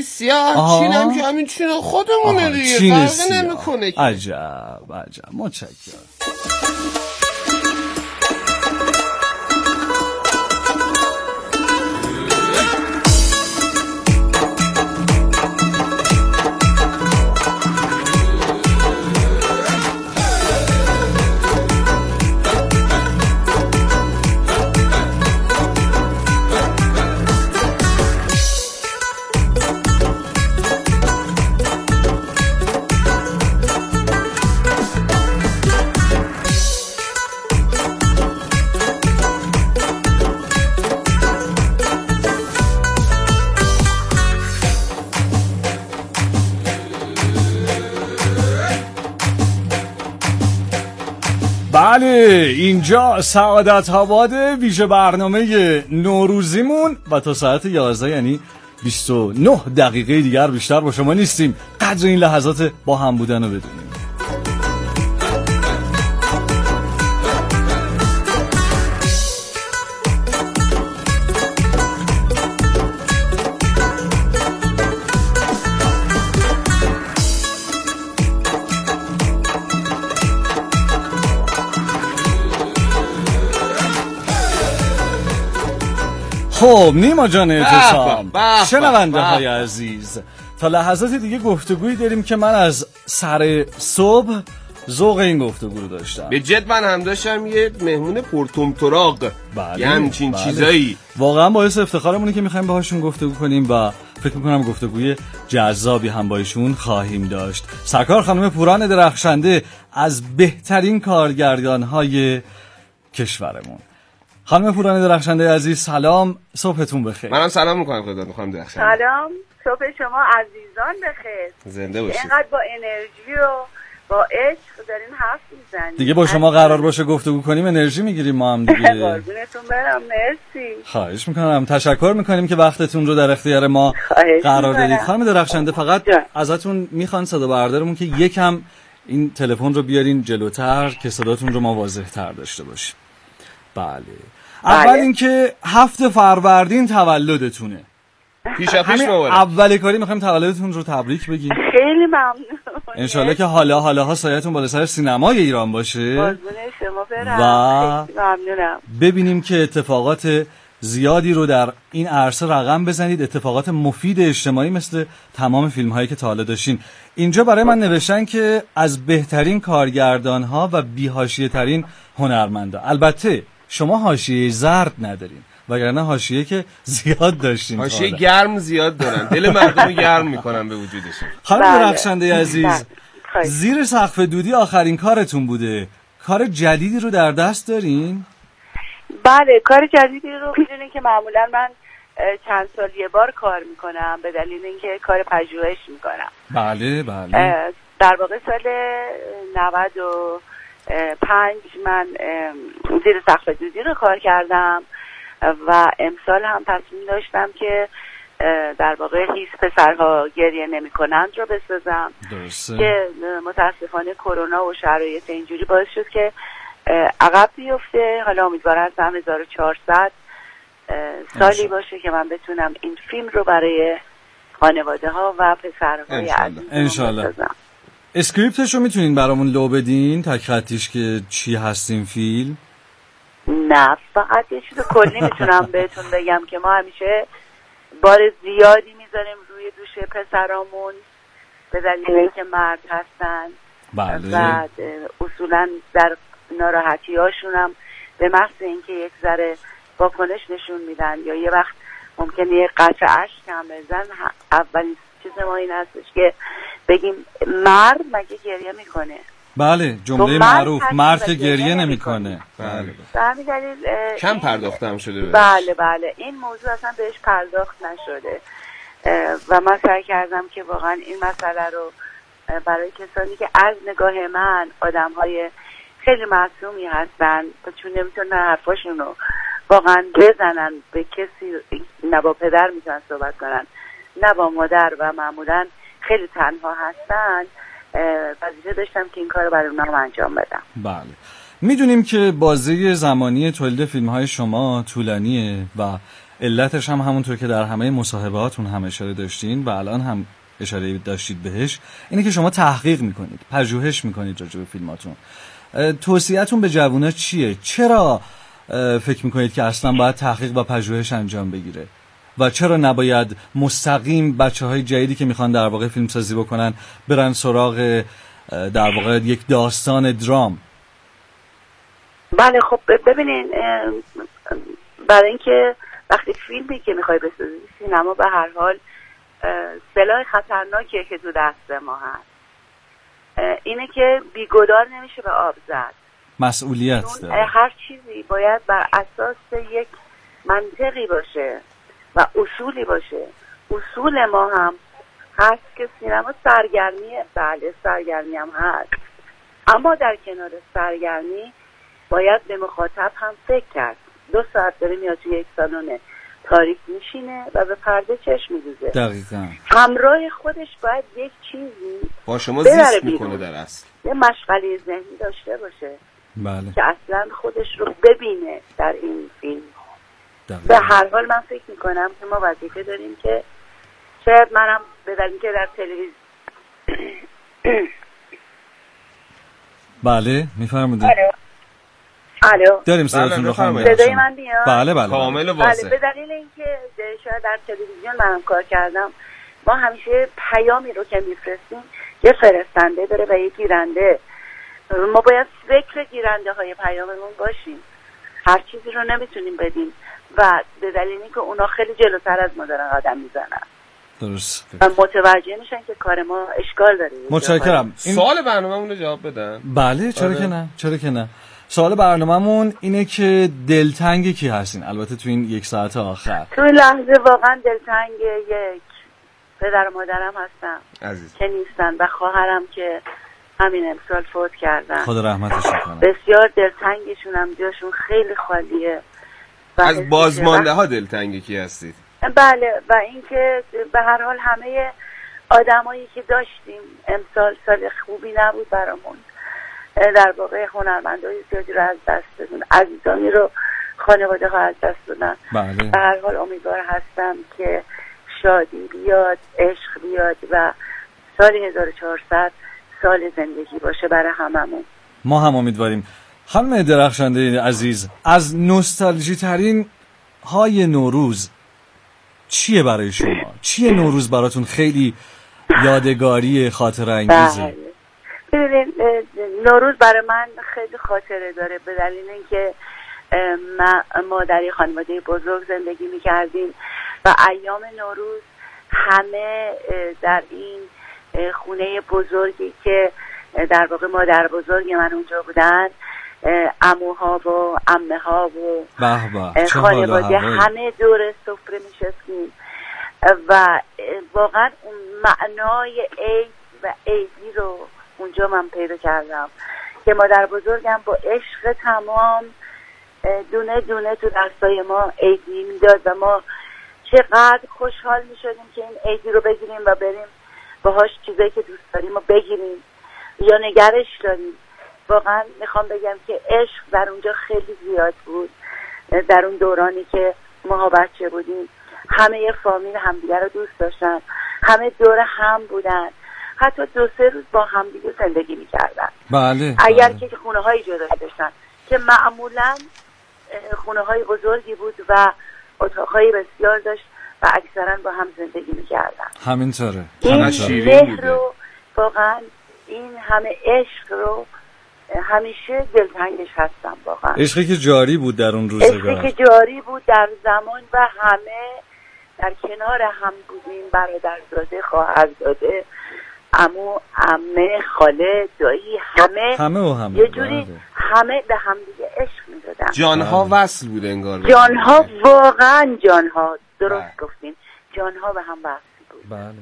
سیاه چینم که همین چین خودمونه دیگه، فرقی نمیکنه. عجب متشکرم. بله اینجا سعادت آباد، ویژه برنامه نوروزیمون و تا ساعت 11 یعنی 29 دقیقه دیگر بیشتر با شما نیستیم. قدر این لحظات با هم بودن رو بدونیم. خب نیما جان اعتصام، شنونده های عزیز، تا لحظات دیگه گفتگویی داریم که من از سر صبح ذوق این گفتگو رو داشتم. به جد من هم داشتم یه مهمون پرتومتراغ یه همچین چیزایی. واقعا باعث افتخارمونه که میخوایم باهاشون گفتگو کنیم و فکر میکنم گفتگوی جذابی هم با ایشون خواهیم داشت. سرکار خانم پوران درخشنده از بهترین کارگردان‌های کشورمون. خانم پوران درخشنده عزیز سلام، صبحتون بخیر. منم سلام میکنم خدمت خانم درخشنده. سلام، صبح شما عزیزان بخیر. زنده باشید. اینقدر با انرژی و با عشق دارین حرف میزنید. دیگه با شما قرار باشه گفتگو کنیم انرژی میگیریم ما هم دیگه. قربونتون برم، مرسی. خواهش میکنم، تشکر میکنیم که وقتتون رو در اختیار ما قرار دادید. خانم درخشنده فقط ازتون میخوان صدا بردارمون که یکم این تلفن رو بیارین جلوتر که صداتون رو ما واضح‌تر داشته باشیم. بله. اول اینکه 7 فروردین تولدتونه. پیش مبارک. اول کاری میخوایم تولدتون رو تبریک بگیم. خیلی ممنون. انشالله که حالا سایتون بالا سر سینمای ایران باشه. قربون شما برم. و خیلی ممنونم. ببینیم که اتفاقات زیادی رو در این عرصه رقم بزنید، اتفاقات مفید اجتماعی مثل تمام فیلم هایی که تا حالا داشتین. اینجا برای من نوشتن که از بهترین کارگردان ها و بی‌حاشیه ترین هنرمندا. البته شما حاشیه زرد ندارین، وگرنه حاشیه که زیاد داشتین. حاشیه گرم زیاد دارن، دل مردم رو گرم میکنن به وجودشون. خانم درخشنده عزیز، زیر سقف دودی آخرین کارتون بوده. کار جدیدی رو در دست دارین؟ بله، کار جدیدی رو میدونین که معمولا من چند سال یه بار کار میکنم به دلیل اینکه کار پژوهش میکنم. بله. در واقع سال 95 من زیر سقف دودی رو کار کردم و امسال هم تصمیم داشتم که در واقع هیچ پسرها گریه نمی کنند رو بسازم. درسته. که متاسفانه کرونا و شرایط اینجوری باعث شد که عقب بیفته. حالا امیدوارم 1400 سالی باشه که من بتونم این فیلم رو برای خانواده ها و پسرهای عزیزم بسازم. اسکریپتش رو میتونین برامون لو بدین تک خطیش که چی هستین فیلم؟ نه، فقط یه چیز کلی میتونم بهتون بگم که ما همیشه بار زیادی میذاریم روی دوش پسرامون به دلیل اینکه مرد هستن. بله. و اصولا در ناراحتی هاشون هم به محض اینکه یک ذره واکنش نشون میدن یا یه وقت ممکنه یه قطره اشک هم بزن، اولین چیز ما این هستش که بگیم مرد مگه گریه میکنه؟ بله، جمله معروف، مرد که گریه نمیکنه. بله. به همین دلیل کم پرداختم شده بهش. بله این موضوع اصلا بهش پرداخت نشده و من سعی کردم که واقعا این مسئله رو برای کسانی که از نگاه من آدم‌های خیلی معصومی هستن چون نمیتونن حرفاشون رو واقعا بزنن به کسی، نه با پدر میتونن صحبت کنن نه با مادر و معمولا خیلی تنها هستن، وظیفه داشتم که این کار رو برای اونها انجام بدم. بله. میدونیم که بازه زمانی تولید فیلم‌های شما طولانیه و علتش هم همونطور که در همه مصاحبهاتون هم اشاره داشتین و الان هم اشاره داشتید بهش، اینه که شما تحقیق میکنید، پژوهش میکنید راجع به فیلماتون. توصیه‌تون به جوونا چیه؟ چرا فکر میکنید که اصلا باید تحقیق و پژوهش انجام بگیره و چرا نباید مستقیم بچه‌های جدیدی که میخوان در واقع فیلم سازی بکنن برن سراغ در واقع یک داستان درام؟ بله خب ببینین، برای اینکه وقتی فیلمی که میخوای بسازی، سینما به هر حال سلاح خطرناکیه که تو دست ما هست، اینه که بیگدار نمیشه به آب زد. مسئولیت داره. هر چیزی باید بر اساس یک منطقی باشه و اصولی باشه. اصول ما هم هست که سینما سرگرمیه، بله سرگرمی هم هست، اما در کنار سرگرمی باید به مخاطب هم فکر کرد. 2 ساعت داره میاد توی یک سالن تاریک میشینه و به پرده چشم میدوزه. دقیقاً. همراه خودش باید یک چیزی با شما زیست میکنه، در اصل یه مشغله ذهنی داشته باشه. بله. که اصلا خودش رو ببینه در این فیلم. دقیقاً. به هر حال من فکر میکنم که ما وظیفه داریم که شاید منم به دلیل که در تلویزیون بله میفرمایید. الو داریم صداتون رو خانم. صدای من میاد؟ بله کامل و واضح. بله، به دلیل اینکه شاید در تلویزیون منم کار کردم، ما همیشه پیامی رو که میفرستیم یه فرستنده داره و یه گیرنده. ما باید فکر گیرنده های پیاممون باشیم. هر چیزی رو نمیتونیم بدیم و به دلیل اینکه اونا خیلی جلوتر از ما دارن قدم میزنن. درست. و متوجه میشن که کار ما اشکال داره. متشکرم. سوال برنامه‌مون رو جواب بدن؟ بله، چرا که نه؟ چرا که نه؟ سوال برنامه‌مون اینه که دلتنگ کی هستین؟ البته تو این 1 ساعت آخر. تو این لحظه واقعا دلتنگ یک پدر و مادرم هستم عزیز که نیستن و خواهرم که همین امسال فوت کردن. خدا رحمتش کنه. بسیار دلتنگشونم، جاشون خیلی خالیه. از بازمانده ها دلتنگ کی هستید؟ بله، و اینکه به هر حال همه آدمایی که داشتیم امسال سال خوبی نبود برامون. در واقع هنرمندای زیادی رو از دست دادن، عزیزانی رو خانواده ها از دست دادن. بله. به هر حال امیدوار هستم که شادی بیاد، عشق بیاد و سال 1400 سال زندگی باشه برای هممون. ما هم امیدواریم. خانم درخشنده عزیز، از نوستالژی ترین های نوروز چیه برای شما؟ چیه نوروز براتون خیلی یادگاری، خاطره انگیزه؟ ببینید، نوروز برای من خیلی خاطره داره به دلیل اینکه ما در یه خانواده بزرگ زندگی می‌کردیم و ایام نوروز همه در این خونه بزرگی که در واقع مادر بزرگ من اونجا بودن، عموها و عمه‌ها و خانواده همه دور سفره میشستیم و واقعا اون معنای عید و عیدی رو اونجا من پیدا کردم که مادر بزرگم با عشق تمام دونه دونه تو دستای ما عیدی میداد و ما چقدر خوشحال میشدیم که این عیدی رو بگیریم و بریم باهاش چیزایی که دوست داریم رو بگیریم یا نگرش داریم. واقعا میخوام بگم که عشق در اونجا خیلی زیاد بود. در اون دورانی که ما بچه بودیم همه فامیل همدیگه رو دوست داشتن، همه دور هم بودن، حتی 2-3 روز با همدیگه زندگی میکردن. بله. اگر که خونه های جدایی داشتن که معمولا خونه های بزرگی بود و اتاق های بسیار داشت و اکثرا با هم زندگی میکردن. همینطوره. این مهر رو واقعا، این همه عشق رو همیشه دلتنگش هستم واقعا. عشقی که جاری بود در اون روزگار، عشقی که جاری بود در زمان و همه در کنار هم بودیم، برادرزاده، خواهرزاده، عمو، عمه، خاله، دایی، همه یه جوری همه به هم دیگه عشق می‌دادن. جانها وصل بود انگار. جانها واقعا جانها، درست گفتین، جانها به هم وصل بود. بله.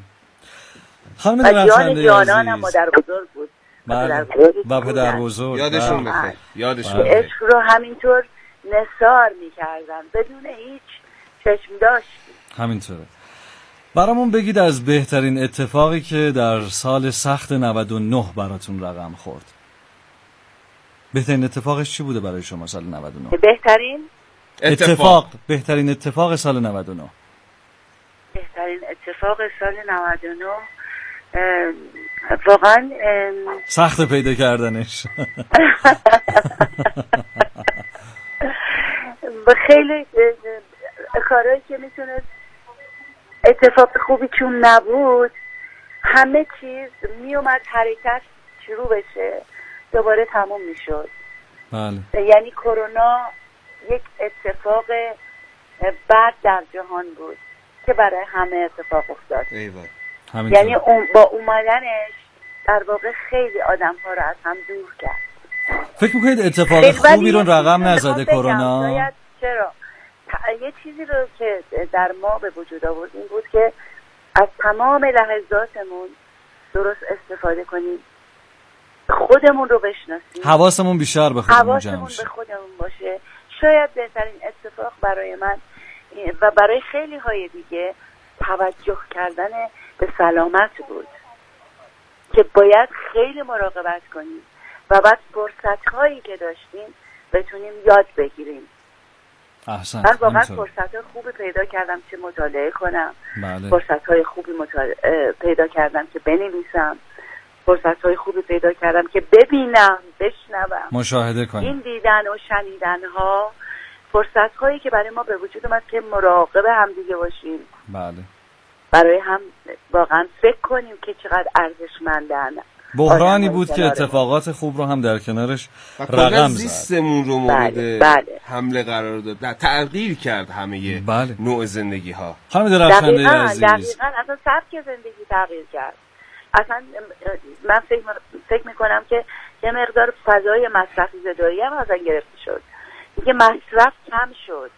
خانم درخشنده جانان هم مادر بزرگ بود. بله. و پدر بزرگ یادشون بخیر. یادشون بخیر. عشق رو همینطور نثار می‌کردن بدون هیچ چشم داشت. همینطوره. برامون بگید از بهترین اتفاقی که در سال سخت 99 براتون رقم خورد. بهترین اتفاقش چی بوده برای شما سال 99؟ بهترین اتفاق. بهترین اتفاق سال 99. بهترین اتفاق سال 99 واقعا سخت پیدا کردنش. خیلی کارهایی که میتونه اتفاق خوبی چون نبود، همه چیز میومد حرکت شروع بشه دوباره تموم میشد. بله. یعنی کرونا یک اتفاق بد در جهان بود که برای همه اتفاق افتاد. یعنی با اومدنش در واقع خیلی آدم ها رو از هم دور کرد. فکر میکنید اتفاق خوبی رو رقم نزده کرونا؟ چرا؟ یه چیزی رو که در ما به وجود آورد این بود که از تمام لحظاتمون درست استفاده کنیم، خودمون رو بشناسیم، حواسمون بیشتر به خودمون جمع شه، به خودمون باشه. شاید بهترین اتفاق برای من و برای خیلی های دیگه توجه کردن به سلامت بود که باید خیلی مراقبت کنیم و بعد فرصت هایی که داشتیم بتونیم یاد بگیریم. من واقعا فرصت های خوبی پیدا کردم که مطالعه کنم. بله. فرصت های خوبی پیدا کردم که بنویسم. فرصت های خوبی پیدا کردم که ببینم، بشنوم، مشاهده کنم. این دیدن و شنیدن ها فرصت هایی که برای ما به وجود اومد که مراقب هم دیگه باشیم. بله. برای هم واقعا فکر کنیم که چقدر ارزشمندن. بحرانی بود که اتفاقات خوب رو هم در کنارش رقم زد. زیستمون رو مورد بله. حمله قرار داد. تغییر کرد همه نوع زندگی ها. خانم درخشنده عزیز. دقیقاً اصلا سبک زندگی تغییر کرد. اصلا من فکر میکنم که یه مقدار فضای مصرفی زدایی هم ازن گرفته شد. دیگه مصرف کم شد.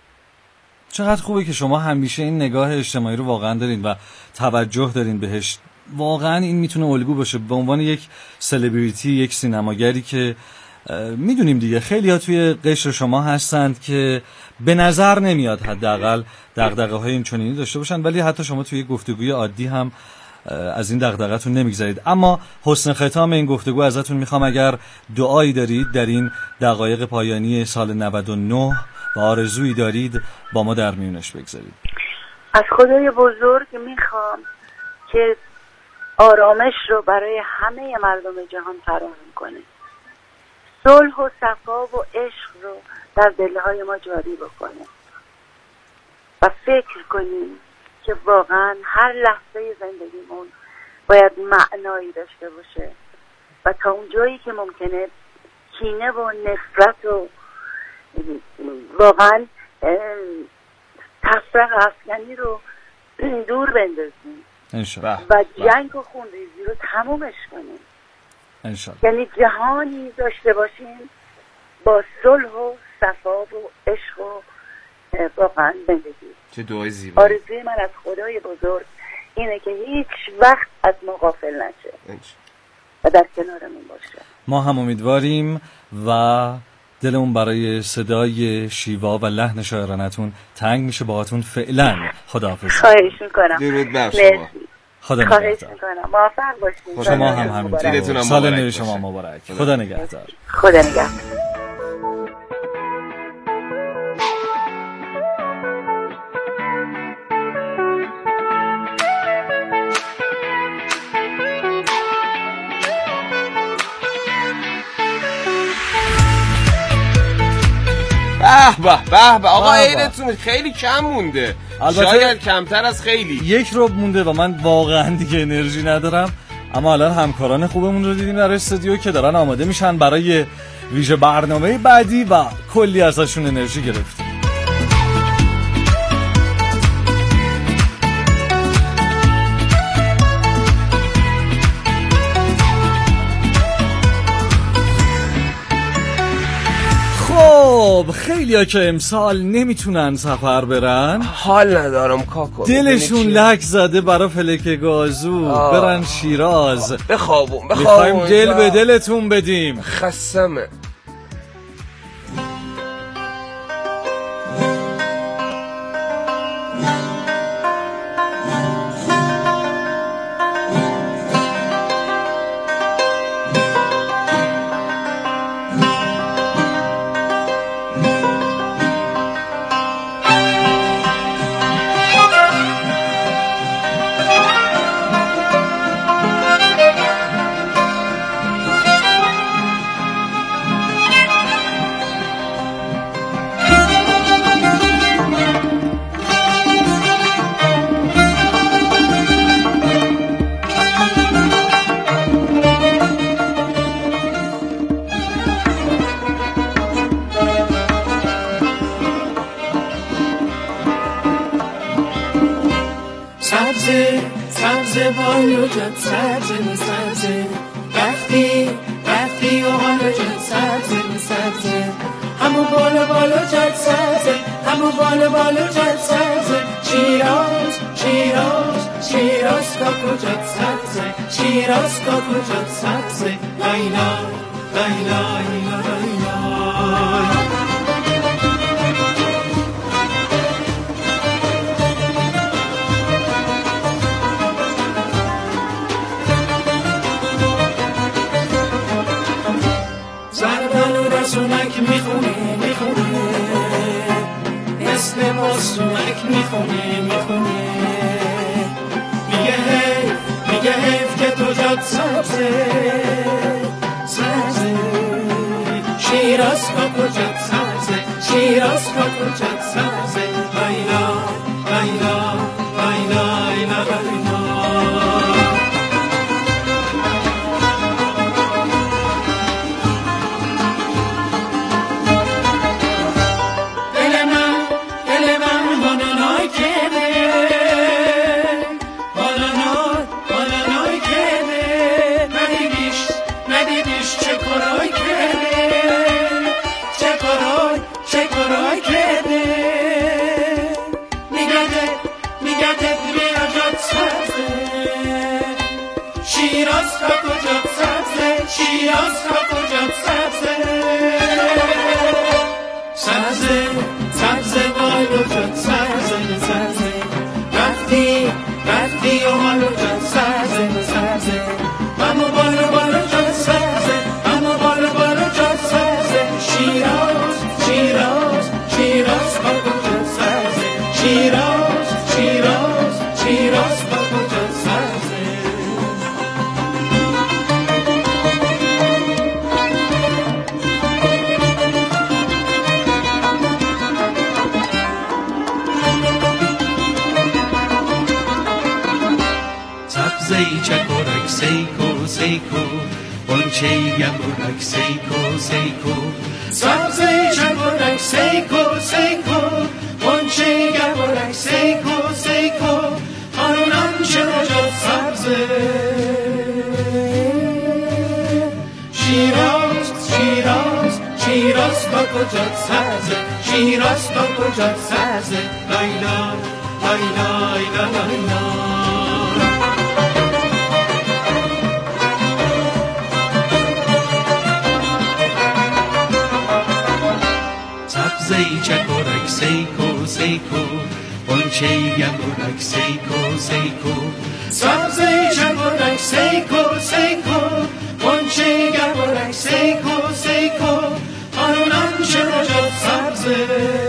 چقدر خوبه که شما همیشه این نگاه اجتماعی رو واقعا دارین و توجه دارین بهش. واقعا این میتونه الگو باشه به عنوان یک سلبریتی، یک سینماگری که میدونیم دیگه خیلی ها توی قشر شما هستند که به نظر نمیاد حداقل دغدغه‌های این چنینی داشته باشن، ولی حتی شما توی گفتگوی عادی هم از این دغدغه‌تون نمیگذرید. اما حسن ختام این گفتگو ازتون میخوام اگر دعایی دارید در این دقایق پایانی سال 99 و آرزویی دارید با ما در میونش بگذارید. از خدای بزرگ میخوام که آرامش رو برای همه مردم جهان فراهم کنه، صلح و صفا و عشق رو در دلهای ما جاری بکنه و فکر کنیم که واقعا هر لحظه زندگیمون باید معنایی داشته باشه و تا اون جایی که ممکنه کینه و نفرت و واقعا تفرقه افکنی رو دور بندازیم و جنگ و خونریزی رو تمومش کنیم. یعنی جهانی داشته باشیم با صلح و صفا و عشق و واقعا زندگی. چه دعای زیبا. آرزوی من از خدای بزرگ اینه که هیچ وقت از ما غافل نشه و در کنارمون باشه. ما هم امیدواریم و دلمون برای صدای شیوا و لحن شاعرانتون تنگ میشه. باهاتون فعلا خداحافظ. خواهش میکنم. درود بر شما. خدا نگهدار. موفق باشید. شما هم همینطور. سال نو شما مبارک. خدا نگهدار. خدا نگهدار. به آقا عیدتون خیلی کم مونده، شاید کمتر از خیلی. 1 ربع مونده و من واقعا دیگه انرژی ندارم، اما الان همکاران خوبمون رو دیدیم در استودیو که دارن آماده میشن برای ویژه برنامه بعدی و کلی ازشون انرژی گرفتیم. خب خیلی ها که امسال نمیتونن سفر برن، حال ندارم کاکو، دلشون لک زده برا فلک گازو برن شیراز. بخوابون میخوایم دل به دلتون بدیم. خسمه. سبزه بالو جد سبزه رفتی و حالا جد سبزه همون بالا جد سبزه همون بالا جد سبزه شیراز کاکو جد سبزه شیراز کاکو جد سبزه لایلا سونک میخونه اسم ما سونک میخونه میگه حیف که تو جاد سبزه شیراز کاکو جاد سبزه لایلا سبزه بالو جد سبزه رفتی و حالو جد سبزه همو بالا جد سبزه همو بالا جد سبزه شیراز کاکو جد سبزه شیراز کاکو جد سبزه سبزه چکرک سیکو بانچه یبرک سیکو سبزه چکرک سیکو بانچه یبرک سیکو آنان چرا جد سبزه شیراز کاکو جد سبزه لایلا سبزه چکرک سیکو بانچه یبرک سیکو سبزه چکرک سیکو بانچه یبرک سیکو آنان چرا جد سبزه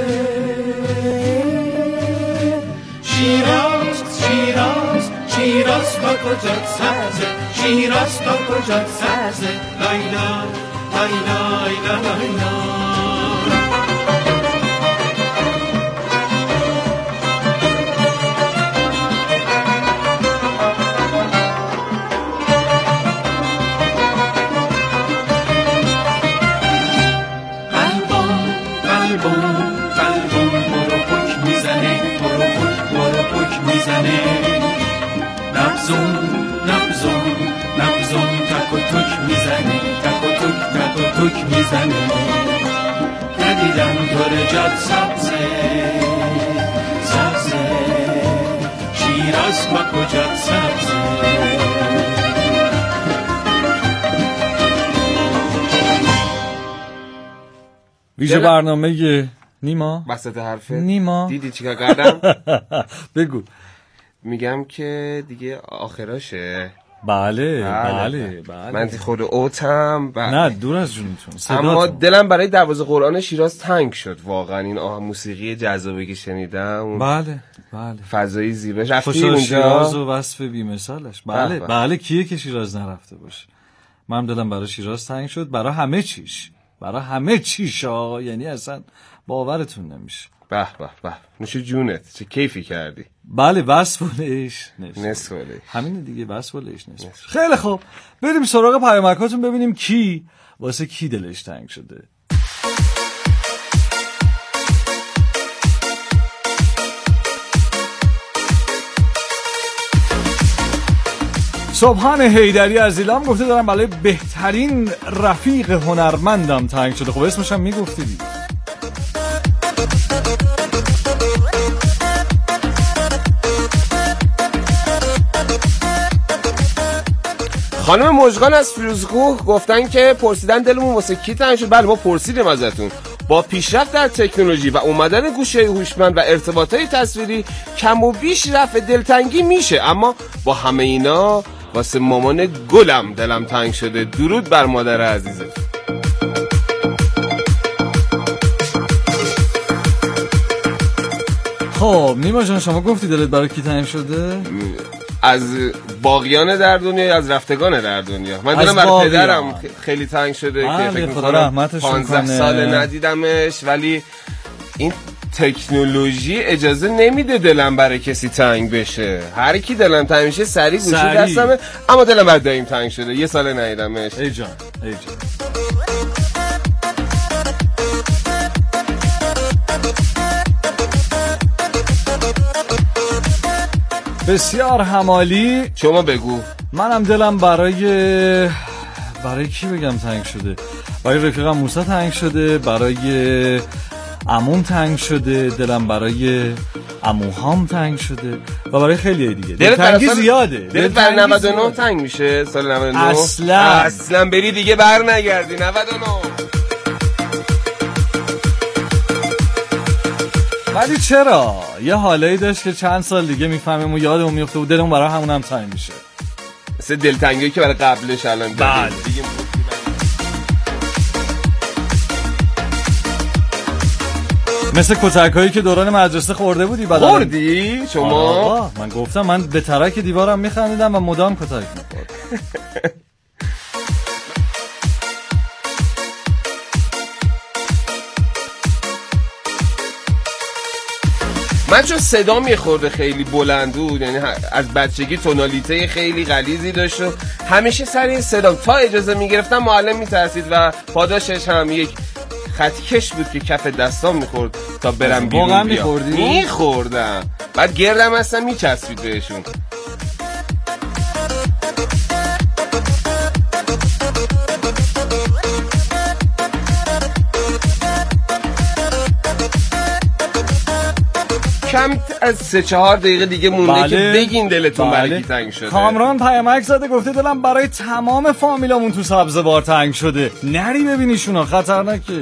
شیراز کاکو جد سبزه لایلا قلبم برو پک میزنه نبزم تک و تک میزنه ندیدم دور جاد سبزه شیراز با کجاد سبزه ویژه برنامه نیما وسط حرفه نیما دیدی چیکار کردم؟ بگو. میگم که دیگه آخراشه. بله. من خود اوتم نه دور از جونتون، اما دلم برای دروازه قرآن شیراز تنگ شد واقعا. این موسیقی جذابی که شنیدم، بله فضایی زیباش. رفتی اونجا شیراز و وصف بی‌مثالش. بله کیه که شیراز نرفته باشه؟ من دلم برای شیراز تنگ شد، برای همه چیش یعنی اصلا باورتون نمیشه. به نوش جونت، چه کیفی کردی. بله وصفش نصف همین دیگه، وصفش نصف. خیلی خوب، بریم سراغ پیامکاتون ببینیم کی واسه کی دلش تنگ شده. صبحان حیدری از ایلام گفته دارم برای بهترین رفیق هنرمندم تنگ شده. خب اسمش هم میگفتی دیگه. خانم مژگان از فیروزکوه گفتن که پرسیدن دلمون واسه کی تنگ شد. بله ما پرسیدیم ازتون. با پیشرفت در تکنولوژی و اومدن گوشی هوشمند و ارتباطات تصویری کم و بیش رفع دلتنگی میشه، اما با همه اینا واسه مامان گلم دلم تنگ شده. درود بر مادر عزیزه. خب نیما جان شما گفتی دلت برای کی تنگ شده؟ از باقیان در دنیا، از رفتگان در دنیا. من دلم برای پدرم خیلی تنگ شده که فکر می‌کنم 15 سال ندیدمش، ولی این تکنولوژی اجازه نمیده دلم برای کسی تنگ بشه. هر کی دلم تنگ میشه سریع گوشی دستمه، اما دلم برای دایم تنگ شده. یه سال ندیدمش. ای جان ای جان. بسیار همالی. شما بگو. منم دلم برای کی بگم تنگ شده؟ برای رفیقم موسی تنگ شده، برای عموم تنگ شده، دلم برای عموهام تنگ شده و برای خیلی دیگه. دلتنگی زیاده. دلت برای 99 تنگ میشه؟ سال 99 اصلا بری دیگه بر نگردی. 99 ولی چرا؟ یه حالایی داشت که چند سال دیگه میفهمیم و یادمون میفته و دلمون برای همون هم تنگ میشه. مثل دلتنگی که برای قبلش الان بله دیگه. مثل کتکایی که دوران مدرسه خورده بودی بعد خوردی شما؟ من گفتم من به ترک دیوارم میخندیدم و مدام کتک میخوردم. من چون صدام یه خورده خیلی بلند بود، یعنی از بچگی تونالیته خیلی غلیظی داشت و همیشه سر این صدام تا اجازه میگرفتم معلم میترسید و پاداشش هم یک خطکش بود که کف دستام میخورد تا برم بیرون. واقعا میخوردی؟ میخوردم، بعد گردم اصلا میچسبید بهشون. کم از 3-4 دقیقه دیگه مونده که بگین دلتون برای کی تنگ شده. کامران پیامک زده گفته دلم برای تمام فامیلامون تو سبزوار تنگ شده. نری ببینیشونا، خطرناکه.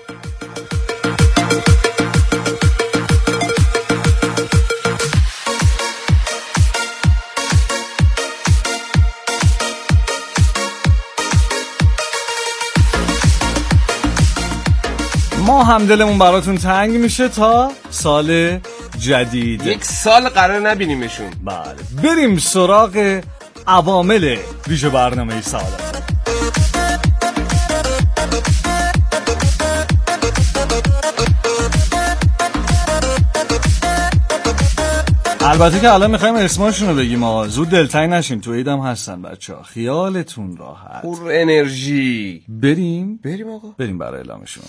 ما هم دلمون براتون تنگ میشه تا سال جدید. یک سال قرار نبینیمشون. بله بریم سراغ عوامل ویژه برنامه سعادت. البته که الان میخوایم اسمشون رو بگیم، زود دلتنگ نشین، تو عیدم هستن بچه‌ها، خیالتون راحت. پر انرژی. بریم آقا، بریم برای اعلامشون.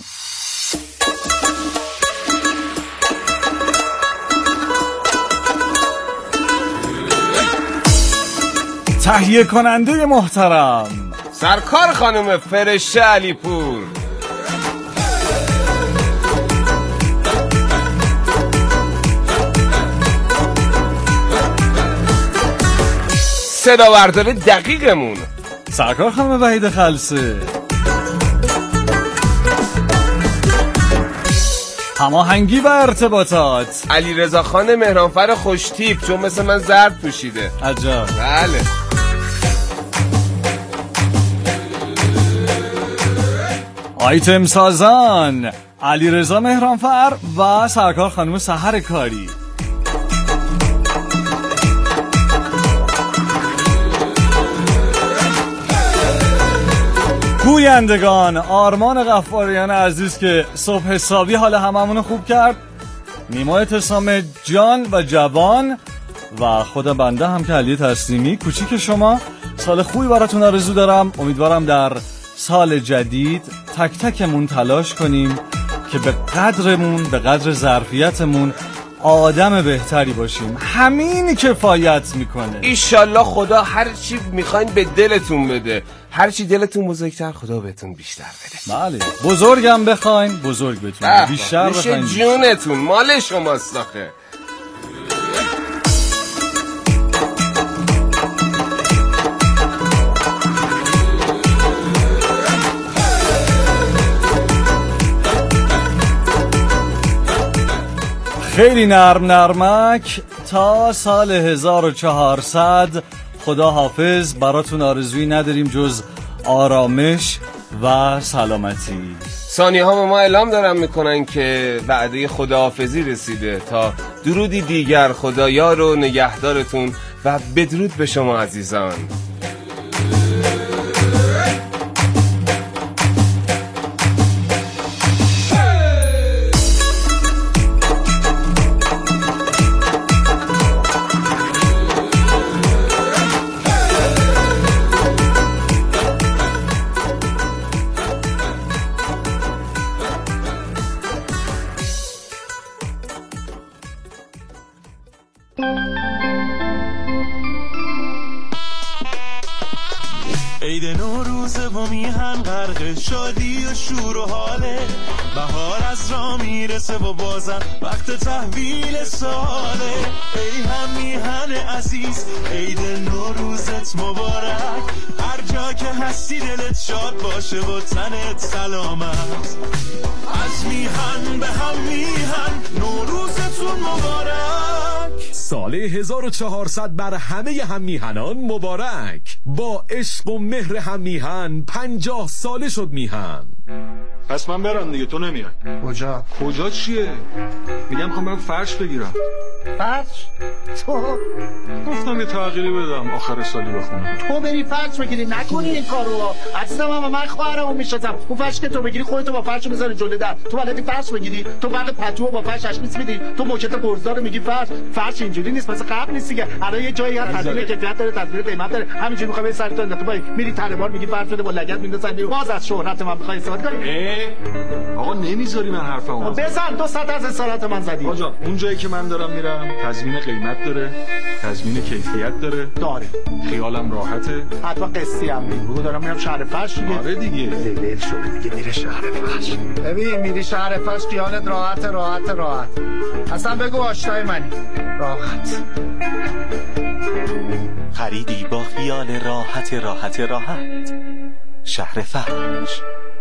تهیه کننده محترم سرکار خانم فرشته علیپور، صدا بردار دقیقمون سرکار خانم وحید خلصه، هماهنگی و ارتباطات علیرضا خان مهرانفر خوشتیپ، چون مثل من زرد پوشیده. عجب. بله. آیتم سازان علیرضا مهرانفر و سرکار خانم سحر کاری. گویندگان آرمان غفاریان عزیز که صبح حسابی حال هممونو خوب کرد، نیما اعتصام جان و جوان و خود بنده هم که علی تسلیمی کوچیک شما. سال خوبی براتون آرزو دارم. امیدوارم در سال جدید تک تکمون تلاش کنیم که به قدر ظرفیتمون آدم بهتری باشیم. همین کفایت میکنه. ایشالله خدا هر چی میخواین به دلتون بده، هر چی دلتون بزرگتر خدا بهتون بیشتر بده. بله، بزرگم بخواین بزرگ بتون، بیشتر بخواین جونتون مال شماست آخه. خیلی نرمک تا سال 1400. خدا حافظ. براتون آرزویی نداریم جز آرامش و سلامتی. ثانیه ها ما اعلام دارن میکنن که وعده خداحافظی رسیده. تا درودی دیگر، خدا یار و نگهدارتون و بدرود به شما عزیزان. عید نوروزه و میهن غرق شادی و شور و حاله، بهار از راه میرسه و بازم وقت تحویل ساله. ای هم میهن عزیز عید نوروزت مبارک، هر جا که هستی دلت شاد باشه و تنت سلامت. از میهن به هم میهن نوروزتون مبارک. سال 1400 بر همه هم میهنان مبارک. با عشق و مهر هم میهن 50 ساله شد میهن. پس من برم دیگه، تو نمیای. کجا چیه؟ میگم خواهم برم فرش بگیرم. فرش؟ تو؟ گفتم یه تغییری بدم آخر سالی بخونم. تو بری فرش بگیری، نکنی این کارو. عزیزم من خواهرمو میشناسم. اون فرش که تو بگیری خودتو با فرش میذاری جلوی در. تو بلدی فرش بگیری؟ تو فقط پتو با فرش اشمیس میدی. تو موکت برزدار میگی فرش اینجوری نیست، مثلا قبل نیست دیگه. الان یه جایی هست تضمین کیفیت داره، تضمین قیمت داره. همینجوری میخوای به سر تو انداخته بای میری تربار میگی فرش بده با لگد میندازن. باز از شهرت من میخوای استفاده کنی؟ آقا نمیذاری من حرفمو بزن. 200 از اسارت من زدی. آقا اون جایی که من دارم میرم تضمین قیمت داره، تضمین کیفیت داره. خیالم راحته. حتما قصی هم میگو دارم میرم شهر فرش دیگه. آره دیگه. دل شده دیگه میره شهر فرش. ببین میری شهر فرش خیالت راحت. اصلا بگو آشنای منی. راحت. خریدی با خیال راحت. شهر فرش.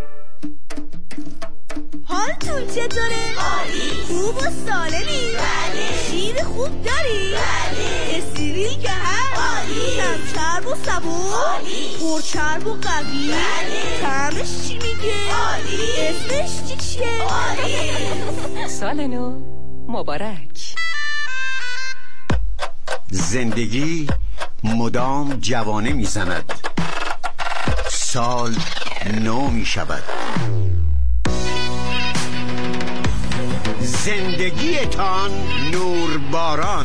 حالتون چطوره؟ عالی. خوب و سالمی؟ بله. شیر خوب داری؟ بله. استریل که هست؟ عالی. کم چرب و صبور؟ عالی. پر چرب و قوی؟ بله. طعمش چی میگه؟ عالی. اسمش چیه؟ عالی. سال نو مبارک. زندگی مدام جوانه میزند، سال نو میشود. زندگیتان نورباران،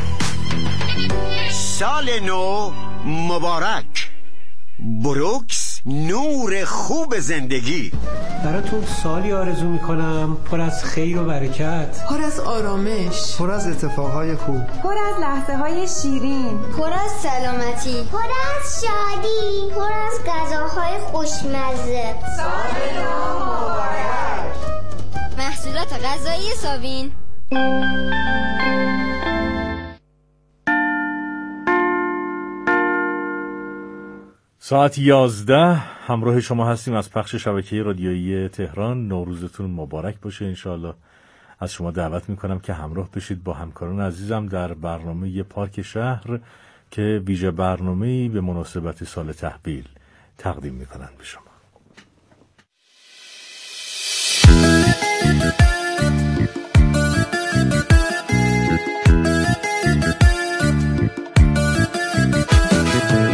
سال نو مبارک. بروکس نور خوب زندگی. براتون سالی آرزو میکنم پر از خیر و برکت، پر از آرامش، پر از اتفاقهای خوب، پر از لحظه های شیرین، پر از سلامتی، پر از شادی، پر از غذاهای خوشمزه. سال نو مبارک. محصولات غذایی ساوین. ساعت 11 همراه شما هستیم از پخش شبکه رادیویی تهران. نوروزتون مبارک باشه انشالله. از شما دعوت میکنم که همراه بشید با همکاران عزیزم در برنامه پارک شهر که ویژه برنامه‌ای به مناسبت سال تحویل تقدیم میکنن به شما.